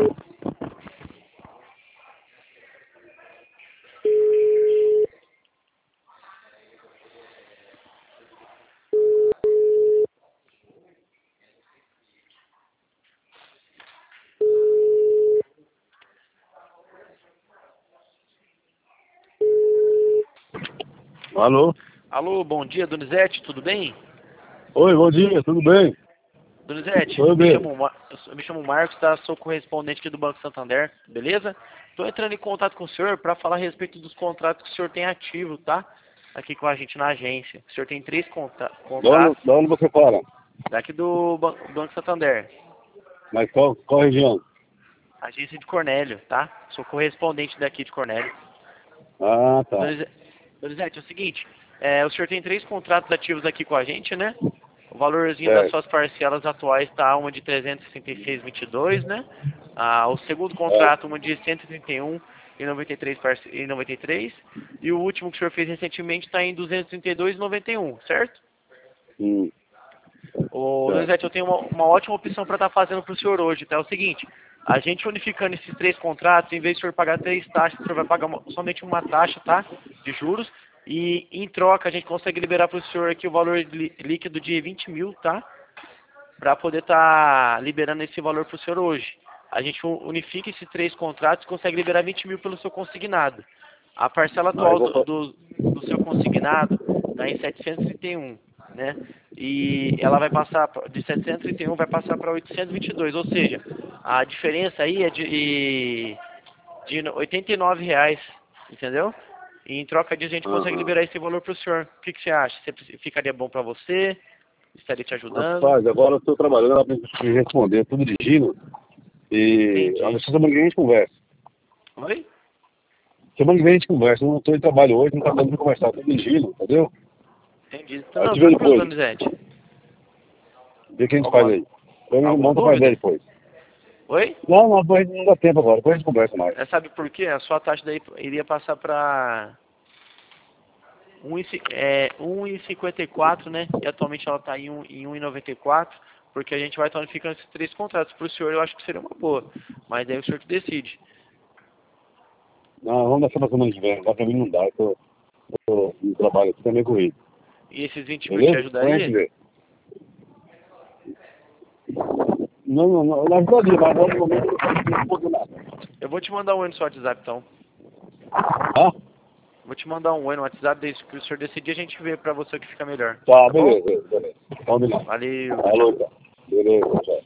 Alô? Alô, bom dia, Donizete, tudo bem? Oi, bom dia, tudo bem? Donizete, Tudo bem. eu me chamo Marcos, tá? Sou correspondente aqui do Banco Santander, beleza? Estou entrando em contato com o senhor para falar a respeito dos contratos que o senhor tem ativo, tá? Aqui com a gente na agência. O senhor tem 3 contratos Da onde você fala? daqui do Banco Santander, Mas qual região? agência de Cornélio, tá? Sou correspondente daqui de Cornélio. Ah, tá. Donizete, é o seguinte, o senhor tem 3 contratos ativos aqui com a gente, né? O valorzinho das Certo. suas parcelas atuais está uma de 366,22, né? O segundo É. contrato, uma de 131,93 e o último que o senhor fez recentemente está em 232,91, certo? Ô, Certo. Donizete, eu tenho uma ótima opção para estar fazendo para o senhor hoje, tá? É o seguinte, a gente unificando esses 3 contratos, em vez de o senhor pagar 3 taxas, o senhor vai pagar somente uma taxa, tá? De juros. E em troca a gente consegue liberar para o senhor aqui o valor líquido de 20 mil, tá? Para poder estar liberando esse valor para o senhor hoje. A gente unifica esses 3 contratos e consegue liberar 20 mil pelo seu consignado. A parcela Não, eu atual vou... do seu consignado está em 731, né? E ela vai passar de 731 vai passar para 822, ou seja, a diferença aí é de R$ 89, entendeu? E em troca disso a gente consegue Aham. liberar esse valor para o senhor. O que você acha? Ficaria bom para você? Estaria te ajudando? Rapaz, agora eu estou trabalhando, ela precisa me responder, estou dirigindo. E Entendi. semana que vem a gente conversa. Oi? Semana que vem a gente conversa. Eu não estou em trabalho hoje, não está dando para conversar, estou dirigindo, entendeu? Entendi. Então, Aí eu não, te vejo tranquilo, depois. Donizete. Vê o que a gente faz Alguma, aí. Eu me alguma monto pra ideia dúvida? depois. Oi? Não, depois não dá tempo agora, depois a gente conversa mais. Sabe por quê? A sua taxa daí iria passar para 1,54, né? E atualmente ela está em 1,94, porque a gente vai estar unificando esses 3 contratos. Para o senhor eu acho que seria uma boa, mas aí o senhor que decide. Não, vamos deixar pra semana que vem. Dá pra mim não dá, eu tô no trabalho aqui, tá meio corrido. E esses 20 mil te Beleza? Depois a gente ajudaria? vê. Não, na verdade, mas agora no momento eu não posso responder nada. Eu vou te mandar um oi no seu WhatsApp, então. Tá? Vou te mandar um oi no WhatsApp, desde que o senhor decidir, a gente vê pra você o que fica melhor. Tá, Tá bom? beleza. Combinado. Valeu, tchau, Falou, tchau. tá. Beleza, tchau.